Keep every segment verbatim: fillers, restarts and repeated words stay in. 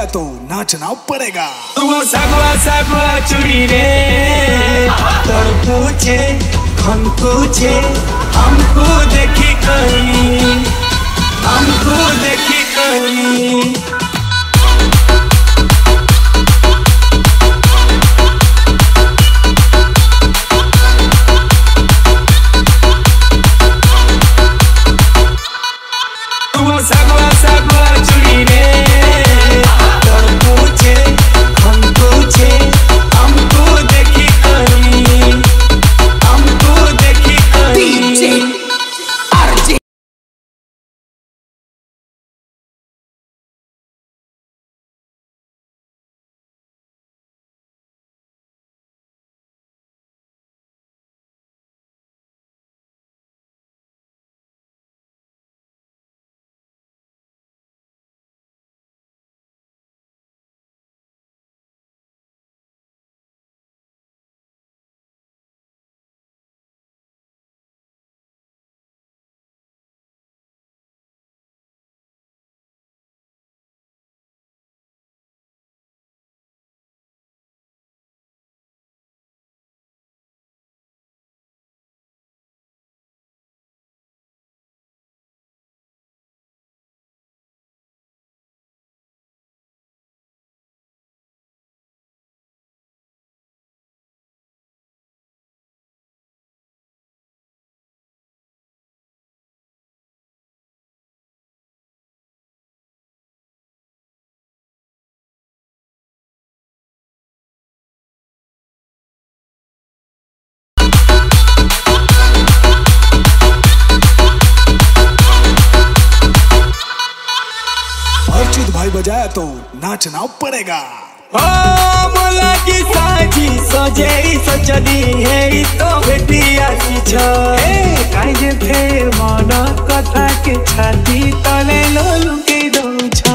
तो नाचना पड़ेगा। तू सगवा सगवा चुड़ी रे तोर पूछे हम पूछे हमको देखी कहीं हमको देखी कहीं सगवा सगवा चुड़ी रे तोर पूछे हम पूछे हमको देखी कहीं हमको देखी कहीं डीजे आरजे भाई बजाया तो नाचना पड़ेगा। ओ मोला की साजी सजे सजदी है तो भेटिया छ ए काई जे फेर मन कथा के छाती तले लुके दउ छ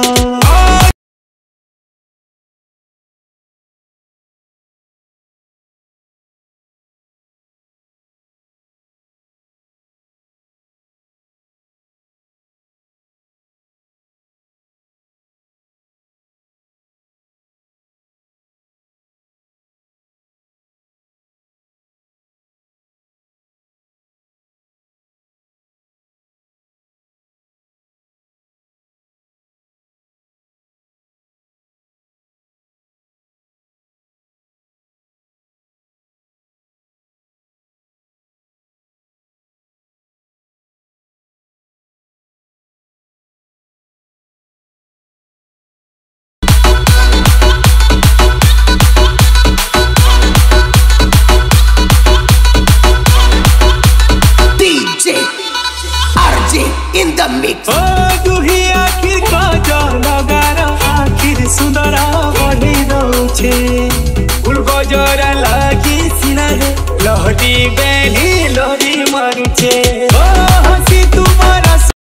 in the mix. ओ दुही आखिर का जो लगारा आखिर सुंदरा बढ़ी दउछे फूल गजरा लागी सिना रे लहटी बेली लहरी मारुछे ओ हंसी तुम्हारा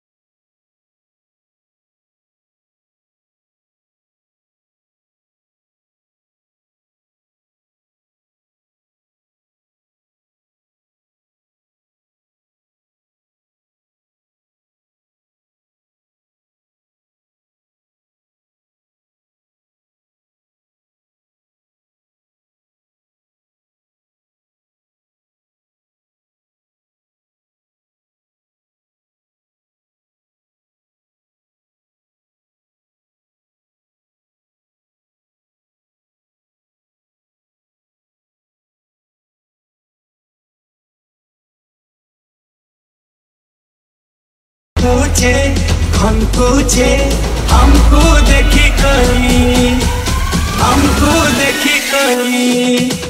पूछे हम पूछे हमको देखी कहीं हमको देखी कहीं